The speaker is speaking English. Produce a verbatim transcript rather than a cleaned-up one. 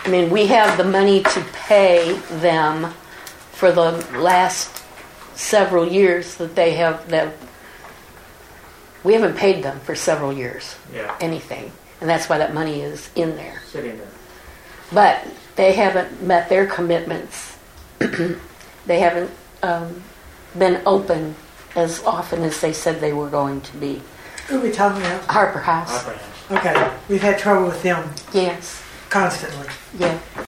I mean, we have the money to pay them for the last several years that they have. That we haven't paid them for several years. Yeah. Anything, and that's why that money is in there. Sitting there. But they haven't met their commitments. They haven't um, been open as often as they said they were going to be. Who are we talking about? Harper House. Opera House. Okay, we've had trouble with them Yes. constantly. Yeah.